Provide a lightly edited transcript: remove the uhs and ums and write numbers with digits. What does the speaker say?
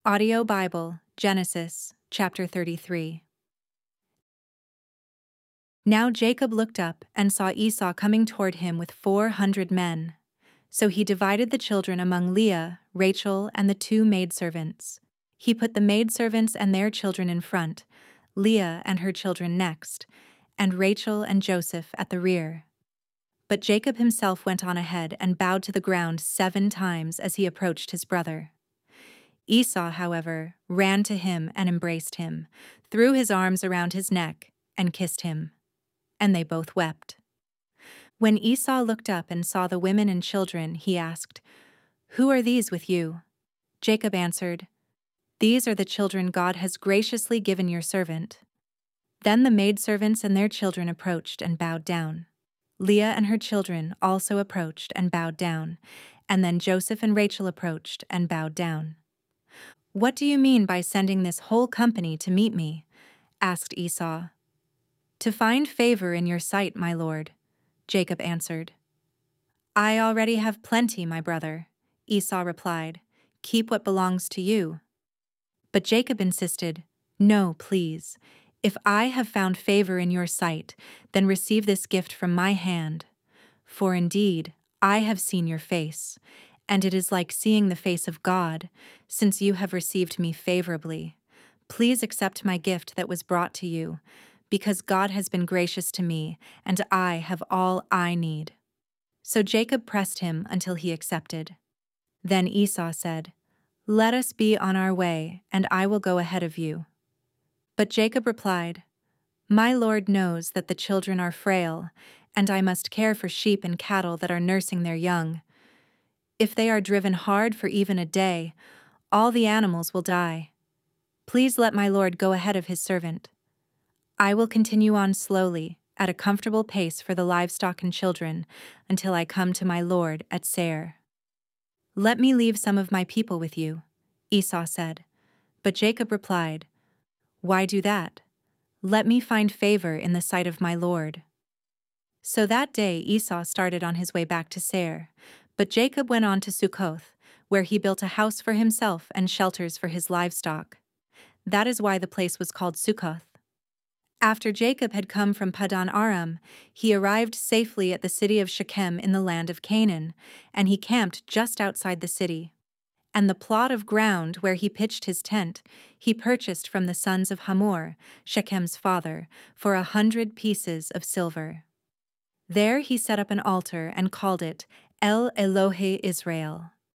Audio Bible, Genesis, chapter 33. Now Jacob looked up and saw Esau coming toward him with 400 men. So he divided the children among Leah, Rachel, and the two maidservants. He put the maidservants and their children in front, Leah and her children next, and Rachel and Joseph at the rear. But Jacob himself went on ahead and bowed to the ground 7 times as he approached his brother. Esau, however, ran to him and embraced him, threw his arms around his neck, and kissed him. And they both wept. When Esau looked up and saw the women and children, he asked, "Who are these with you?" Jacob answered, "These are the children God has graciously given your servant." Then the maidservants and their children approached and bowed down. Leah and her children also approached and bowed down, and then Joseph and Rachel approached and bowed down. "What do you mean by sending this whole company to meet me?" asked Esau. "To find favor in your sight, my lord," Jacob answered. "I already have plenty, my brother," Esau replied. "Keep what belongs to you." But Jacob insisted, "No, please. If I have found favor in your sight, then receive this gift from my hand. For indeed, I have seen your face, and it is like seeing the face of God, since you have received me favorably. Please accept my gift that was brought to you, because God has been gracious to me, and I have all I need." So Jacob pressed him until he accepted. Then Esau said, "Let us be on our way, and I will go ahead of you." But Jacob replied, "My Lord knows that the children are frail, and I must care for sheep and cattle that are nursing their young. If they are driven hard for even a day, all the animals will die. Please let my Lord go ahead of his servant. I will continue on slowly, at a comfortable pace for the livestock and children, until I come to my Lord at Seir." "Let me leave some of my people with you," Esau said. But Jacob replied, "Why do that? Let me find favor in the sight of my Lord." So that day Esau started on his way back to Seir, but Jacob went on to Succoth, where he built a house for himself and shelters for his livestock. That is why the place was called Succoth. After Jacob had come from Paddan Aram, he arrived safely at the city of Shechem in the land of Canaan, and he camped just outside the city. And the plot of ground where he pitched his tent, he purchased from the sons of Hamor, Shechem's father, for 100 pieces of silver. There he set up an altar and called it El Elohe Israel.